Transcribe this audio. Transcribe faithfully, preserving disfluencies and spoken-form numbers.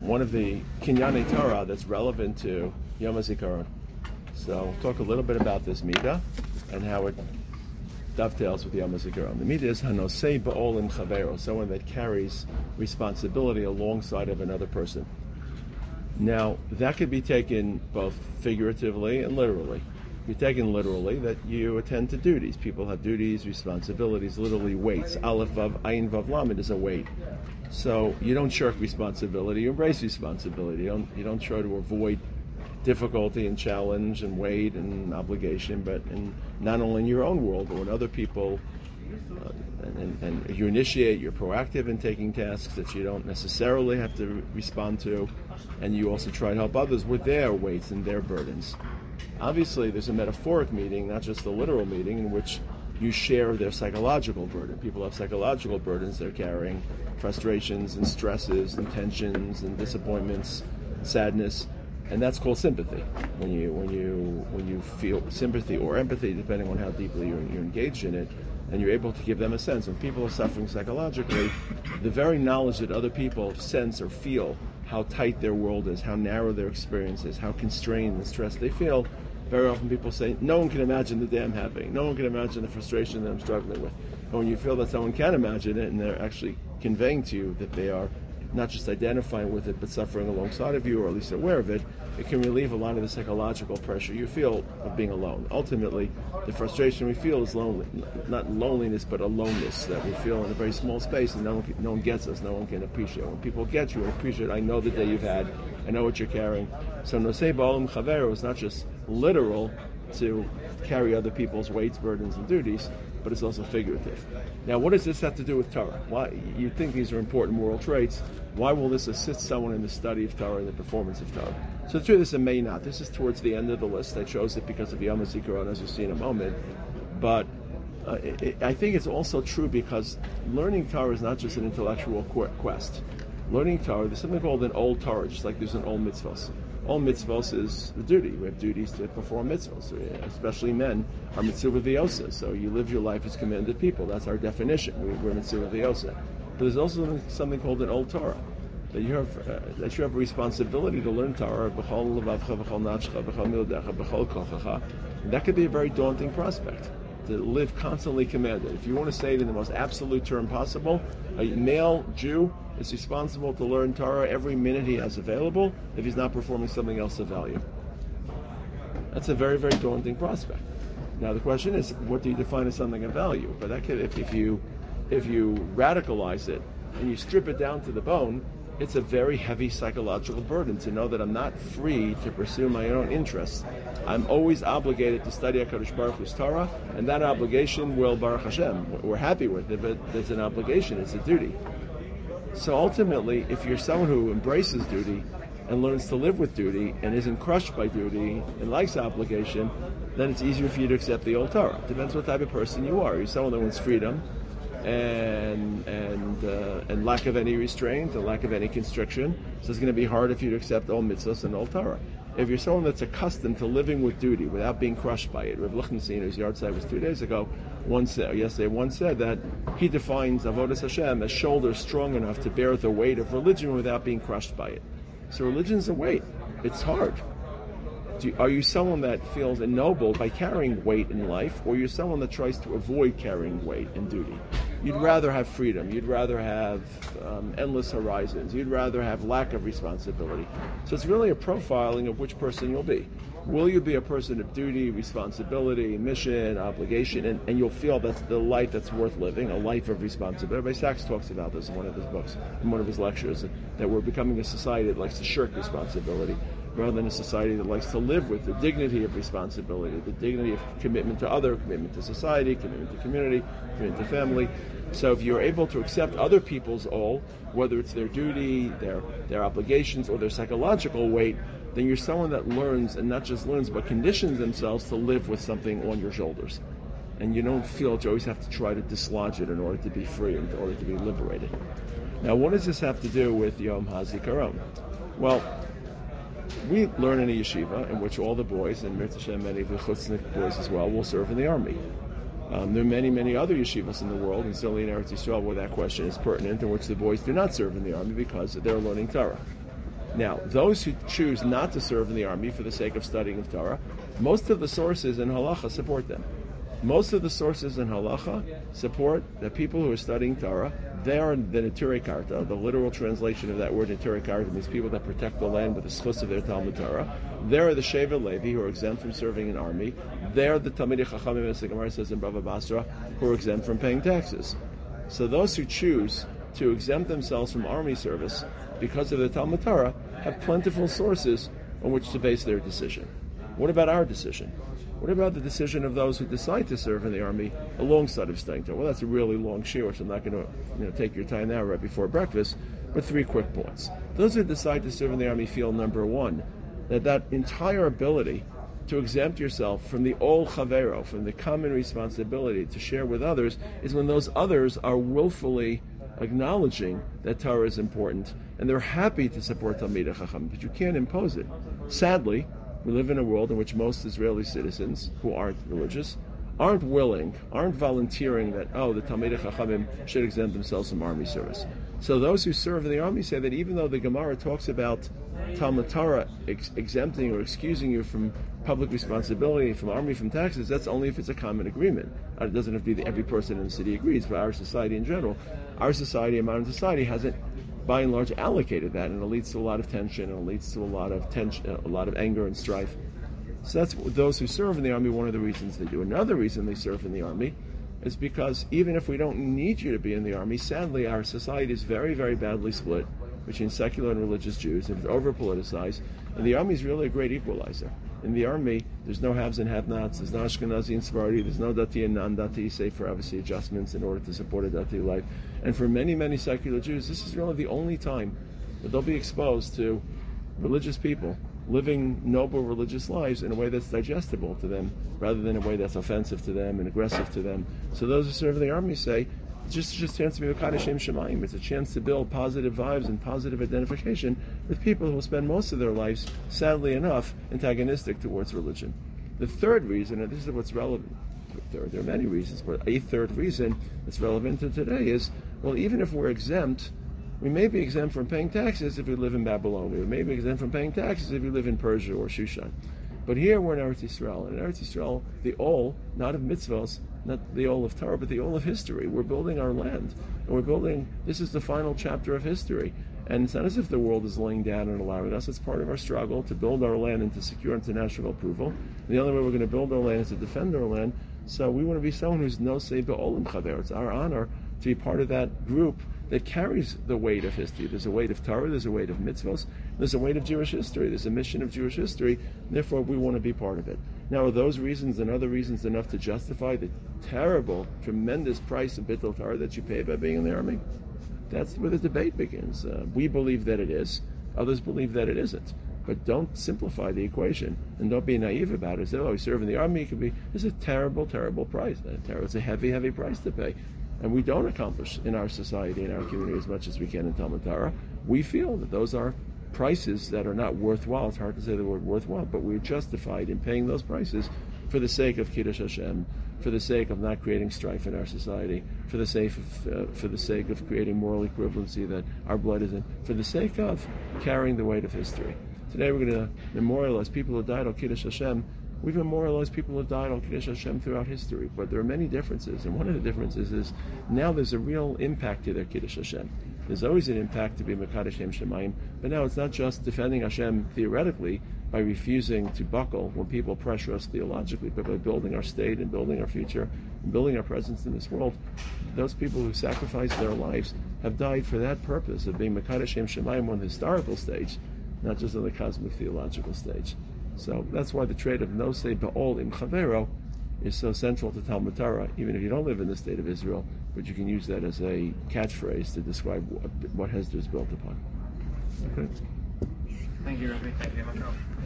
one of the Kinyane Torah that's relevant to Yom HaZikaron. So we'll talk a little bit about this midah and how it dovetails with Yom HaZikaron. The midah is Hanosei Ba'ol Im Chavero, someone that carries responsibility alongside of another person. Now, that could be taken both figuratively and literally. If you're taken literally, that you attend to duties. People have duties, responsibilities, literally weights. Aleph Vav, Ayin Vav Lamed is a weight. So you don't shirk responsibility, you embrace responsibility. You don't, you don't try to avoid difficulty and challenge and weight and obligation, but in, not only in your own world, but when other people, uh, and, and you initiate, you're proactive in taking tasks that you don't necessarily have to respond to, and you also try to help others with their weights and their burdens. Obviously, there's a metaphoric meaning, not just a literal meaning, in which you share their psychological burden. People have psychological burdens they're carrying, frustrations and stresses and tensions and disappointments, sadness, and that's called sympathy. When you when you when you feel sympathy or empathy, depending on how deeply you're, you're engaged in it, and you're able to give them a sense. When people are suffering psychologically, the very knowledge that other people sense or feel how tight their world is, how narrow their experience is, how constrained and stressed they feel, very often people say, no one can imagine the day I'm having. No one can imagine the frustration that I'm struggling with. And when you feel that someone can imagine it and they're actually conveying to you that they are not just identifying with it, but suffering alongside of you, or at least aware of it, it can relieve a lot of the psychological pressure you feel of being alone. Ultimately, the frustration we feel is lonely, not loneliness, but aloneness that we feel in a very small space, and no one, can, no one gets us, no one can appreciate. When people get you and appreciate, I know the day you've had, I know what you're carrying. So Nosei Ba'olim Chavero is not just literal to carry other people's weights, burdens, and duties, but it's also figurative. Now, what does this have to do with Torah? Why you think these are important moral traits? Why will this assist someone in the study of Torah and the performance of Torah? So the truth is, it may not. This is towards the end of the list. I chose it because of Yom HaZikaron, as you'll see in a moment. But uh, it, it, I think it's also true because learning Torah is not just an intellectual quest. Learning Torah, there's something called an old Torah, just like there's an old mitzvahs. All mitzvahs is the duty. We have duties to perform mitzvahs, especially men are mitzvah v'yosa. So you live your life as commanded people. That's our definition. We, we're mitzvah v'yosa. But there's also something called an old Torah, that you have uh, that you have a responsibility to learn Torah. B'chol levavcha, b'chol nafscha, b'chol mildecha, b'chol kochacha. And that could be a very daunting prospect, to live constantly commanded. If you want to say it in the most absolute term possible, a male Jew is responsible to learn Torah every minute he has available if he's not performing something else of value. That's a very, very daunting prospect. Now the question is, what do you define as something of value? But that could, if, if you if you radicalize it and you strip it down to the bone, it's a very heavy psychological burden to know that I'm not free to pursue my own interests. I'm always obligated to study HaKadosh Baruch Hu's Torah, and that obligation will, Baruch Hashem, we're happy with it, but it's an obligation, it's a duty. So ultimately, if you're someone who embraces duty and learns to live with duty and isn't crushed by duty and likes obligation, then it's easier for you to accept the old Torah. Depends what type of person you are. You're someone that wants freedom and and uh, and lack of any restraint, and lack of any constriction. So it's going to be hard for you to accept all mitzvahs and all Torah. If you're someone that's accustomed to living with duty without being crushed by it, Rav Lichtenstein, whose yard site was two days ago, once said, yesterday, once said that he defines Avodas Hashem as shoulders strong enough to bear the weight of religion without being crushed by it. So religion's a weight. It's hard. Do you, are you someone that feels ennobled by carrying weight in life, or you're someone that tries to avoid carrying weight and duty? You'd rather have freedom. You'd rather have um, endless horizons. You'd rather have lack of responsibility. So it's really a profiling of which person you'll be. Will you be a person of duty, responsibility, mission, obligation, and, and you'll feel that's the life that's worth living, a life of responsibility. Rabbi Sachs talks about this in one of his books, in one of his lectures, that we're becoming a society that likes to shirk responsibility, rather than a society that likes to live with the dignity of responsibility, the dignity of commitment to other, commitment to society, commitment to community, commitment to family. So if you're able to accept other people's all, whether it's their duty, their their obligations, or their psychological weight, then you're someone that learns, and not just learns, but conditions themselves to live with something on your shoulders. And you don't feel that you always have to try to dislodge it in order to be free, in order to be liberated. Now, what does this have to do with Yom HaZikaron? Well, we learn in a yeshiva in which all the boys, and Mirz Hashem, many of the chutznik boys as well, will serve in the army. Um, there are many, many other yeshivas in the world, and certainly in Eretz Yisrael, where that question is pertinent, in which the boys do not serve in the army because they're learning Torah. Now, those who choose not to serve in the army for the sake of studying of Torah, most of the sources in halacha support them. Most of the sources in halacha support that people who are studying Torah, they are the Neturei Karta. The literal translation of that word Neturei Karta means people that protect the land with the schus of their Talmud Torah. They are the Sheva Levi, who are exempt from serving an army. They are the Talmidei Chachamim, as the Gemara says in Bava Basra, who are exempt from paying taxes. So those who choose to exempt themselves from army service because of the Talmud Torah have plentiful sources on which to base their decision. What about our decision? What about the decision of those who decide to serve in the army alongside of studying Torah? Well, that's a really long shiur, so I'm not going to you know, take your time now right before breakfast, but three quick points. Those who decide to serve in the army feel, number one, that that entire ability to exempt yourself from the ol chavero, from the common responsibility to share with others, is when those others are willfully acknowledging that Torah is important, and they're happy to support Talmidei Chacham, but you can't impose it. Sadly, we live in a world in which most Israeli citizens who aren't religious aren't willing, aren't volunteering that, oh, the Talmidei Chachamim should exempt themselves from army service. So those who serve in the army say that even though the Gemara talks about Talmud Torah ex- exempting or excusing you from public responsibility, from army, from taxes, that's only if it's a common agreement. It doesn't have to be that every person in the city agrees, but our society in general, our society, modern society, hasn't by and large allocated that, and it leads to a lot of tension, and it leads to a lot of tension, a lot of anger and strife. So that's those who serve in the army, one of the reasons they do. Another reason they serve in the army is because even if we don't need you to be in the army, sadly our society is very, very badly split between secular and religious Jews, and it's over-politicized, and the army is really a great equalizer. In the army, there's no haves and have-nots, there's no Ashkenazi and Sephardi, there's no Dati and non-Dati, save for obviously adjustments in order to support a Dati life. And for many, many secular Jews, this is really the only time that they'll be exposed to religious people living noble religious lives in a way that's digestible to them, rather than a way that's offensive to them and aggressive to them. So those who serve in the army say, it's just, just a chance to be Mekadosh Shem Shemayim. It's a chance to build positive vibes and positive identification with people who will spend most of their lives, sadly enough, antagonistic towards religion. The third reason, and this is what's relevant, there, there are many reasons, but a third reason that's relevant to today is, well, even if we're exempt, we may be exempt from paying taxes if we live in Babylonia. We may be exempt from paying taxes if we live in Persia or Shushan. But here we're in Eretz Yisrael. And in Eretz Yisrael, the ol, not of mitzvahs, not the ol of Torah, but the ol of history. We're building our land. And we're building, this is the final chapter of history. And it's not as if the world is laying down and allowing us. It's part of our struggle to build our land and to secure international approval. And the only way we're going to build our land is to defend our land. So we want to be someone who's no say be'olim chaver. It's our honor to be part of that group that carries the weight of history. There's a weight of Torah, there's a weight of mitzvahs, there's a weight of Jewish history, there's a mission of Jewish history, and therefore we want to be part of it. Now, are those reasons and other reasons enough to justify the terrible, tremendous price of Bittul Torah that you pay by being in the army? That's where the debate begins. Uh, we believe that it is, others believe that it isn't. But don't simplify the equation, and don't be naive about it. Say, oh, you serve in the army, it could be, it's a terrible, terrible price. It's a heavy, heavy price to pay. And we don't accomplish in our society, in our community, as much as we can in Talmud Torah. We feel that those are prices that are not worthwhile. It's hard to say the word worthwhile, but we're justified in paying those prices for the sake of Kiddush Hashem, for the sake of not creating strife in our society, for the sake of, uh, for the sake of creating moral equivalency that our blood is in, for the sake of carrying the weight of history. Today we're going to memorialize people who died on Kiddush Hashem. We've memorialized people who have died on Kiddush Hashem throughout history, but there are many differences, and one of the differences is now there's a real impact to their Kiddush Hashem. There's always an impact to be Mekadosh Shem Shemayim, but now it's not just defending Hashem theoretically by refusing to buckle when people pressure us theologically, but by building our state and building our future and building our presence in this world. Those people who sacrificed their lives have died for that purpose of being Mekadosh Shem Shemayim on the historical stage, not just on the cosmic theological stage. So that's why the trait of nosei ba'ol im chavero is so central to Talmud Torah, even if you don't live in the state of Israel, but you can use that as a catchphrase to describe what, what Hesder is built upon. Okay. Thank you, Rabbi. Thank you very much.